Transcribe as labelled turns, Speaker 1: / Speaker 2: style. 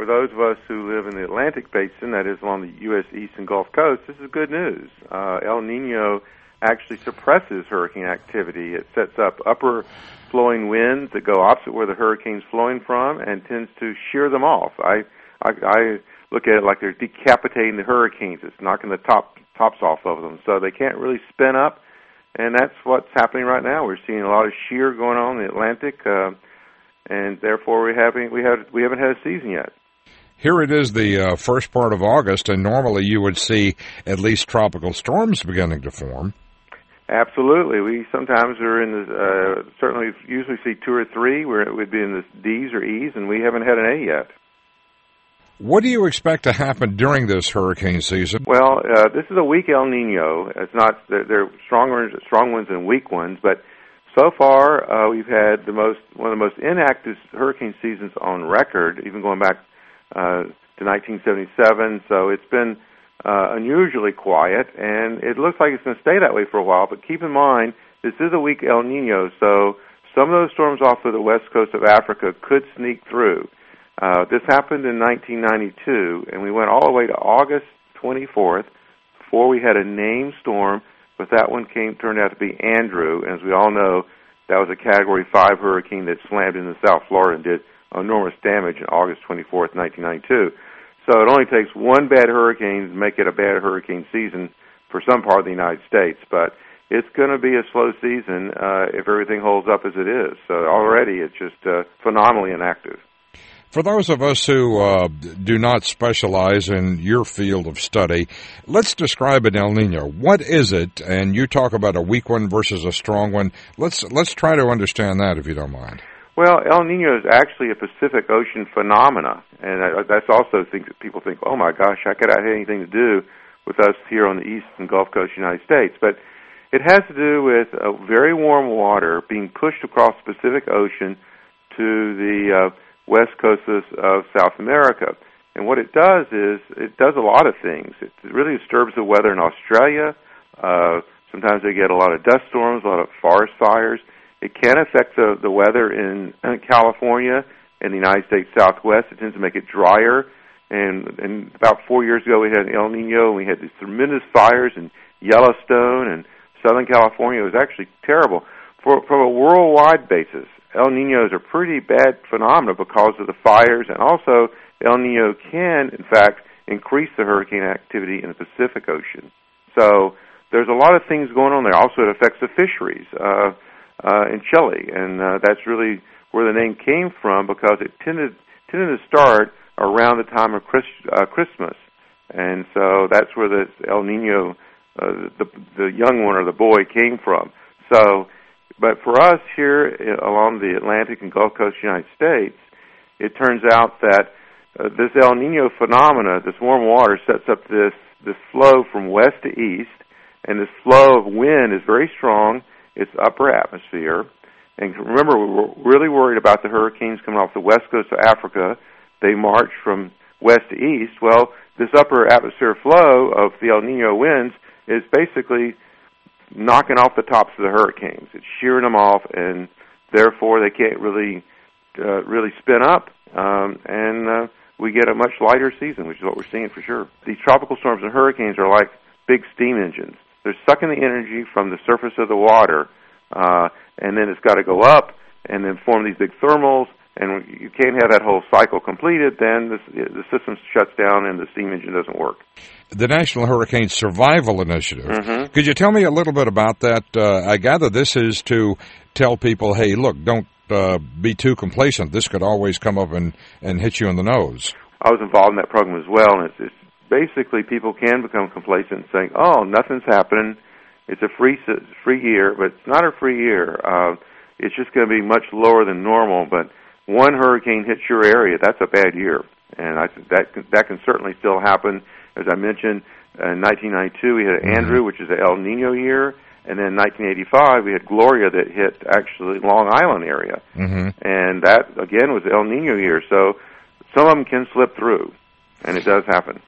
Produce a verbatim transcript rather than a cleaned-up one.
Speaker 1: those of us who live in the Atlantic Basin, that is along the U S East and Gulf Coast, this is good news. Uh, El Nino actually suppresses hurricane activity. It sets up upper flowing winds that go opposite where the hurricane's flowing from and tends to shear them off. I, I, I look at it like they're decapitating the hurricanes. It's knocking the top tops off of them, so they can't really spin up, and that's what's happening right now. We're seeing a lot of shear going on in the Atlantic, uh, and therefore we having we have we haven't had a season yet.
Speaker 2: Here it is, the uh, first part of August, and normally you would see at least tropical storms beginning to form.
Speaker 1: Absolutely. We sometimes are in the, uh, certainly usually see two or three where it would be in the D's or E's, and we haven't had an A yet.
Speaker 2: What do you expect to happen during this hurricane season?
Speaker 1: Well, uh, this is a weak El Nino. It's not, there are strong ones, strong ones and weak ones, but so far uh, we've had the most, one of the most inactive hurricane seasons on record, even going back uh, to nineteen seventy-seven, so it's been Uh, unusually quiet, and it looks like it's going to stay that way for a while, but keep in mind, this is a weak El Nino, so some of those storms off of the west coast of Africa could sneak through. Uh, this happened in nineteen ninety-two, and we went all the way to August twenty-fourth before we had a named storm, but that one came turned out to be Andrew, and as we all know, that was a Category five hurricane that slammed into South Florida and did enormous damage on August twenty-fourth, nineteen ninety-two. So it only takes one bad hurricane to make it a bad hurricane season for some part of the United States. But it's going to be a slow season uh, if everything holds up as it is. So already it's just uh, phenomenally inactive.
Speaker 2: For those of us who uh, do not specialize in your field of study, let's describe an El Nino. What is it? And you talk about a weak one versus a strong one. Let's let's try to understand that, if you don't mind.
Speaker 1: Well, El Nino is actually a Pacific Ocean phenomena, and that's also things that people think, oh my gosh, how could that have anything to do with us here on the east and Gulf Coast of the United States? But it has to do with uh, very warm water being pushed across the Pacific Ocean to the uh, west coast of, of South America. And what it does is, it does a lot of things. It really disturbs the weather in Australia. Uh, sometimes they get a lot of dust storms, a lot of forest fires. It can affect the, the weather in, in California and the United States Southwest. It tends to make it drier. And, and about four years ago, we had an El Nino, and we had these tremendous fires in Yellowstone and Southern California. It was actually terrible. For, from a worldwide basis, El Ninos are pretty bad phenomena because of the fires, and also El Nino can, in fact, increase the hurricane activity in the Pacific Ocean. So there's a lot of things going on there. Also, it affects the fisheries. Uh, Uh, in Chile, and uh, that's really where the name came from, because it tended tended to start around the time of Chris, uh, Christmas, and so that's where the El Nino, uh, the the young one or the boy, came from. So, but for us here along the Atlantic and Gulf Coast of the United States, it turns out that uh, this El Nino phenomena, this warm water, sets up this this flow from west to east, and this flow of wind is very strong. It's upper atmosphere. And remember, we were really worried about the hurricanes coming off the west coast of Africa. They march from west to east. Well, this upper atmosphere flow of the El Nino winds is basically knocking off the tops of the hurricanes. It's shearing them off, and therefore they can't really uh, really spin up, um, and uh, we get a much lighter season, which is what we're seeing for sure. These tropical storms and hurricanes are like big steam engines. They're sucking the energy from the surface of the water, uh, and then it's got to go up and then form these big thermals, and you can't have that whole cycle completed, then the, the system shuts down and the steam engine doesn't work.
Speaker 2: The National Hurricane Survival Initiative.
Speaker 1: Mm-hmm.
Speaker 2: Could you tell me a little bit about that? Uh, I gather this is to tell people, hey, look, don't uh, be too complacent. This could always come up and, and hit you in the nose. I
Speaker 1: was involved in that program as well, and it's, it's basically, people can become complacent, saying, "Oh, nothing's happening. It's a free free year," but it's not a free year. Uh, it's just going to be much lower than normal. But one hurricane hits your area, that's a bad year, and I, that that can certainly still happen. As I mentioned, in nineteen ninety-two we had Andrew, which is an El Nino year, and then in nineteen eighty-five we had Gloria that hit actually Long Island area, mm-hmm. and that again was El Nino year. So some of them can slip through, and it does happen.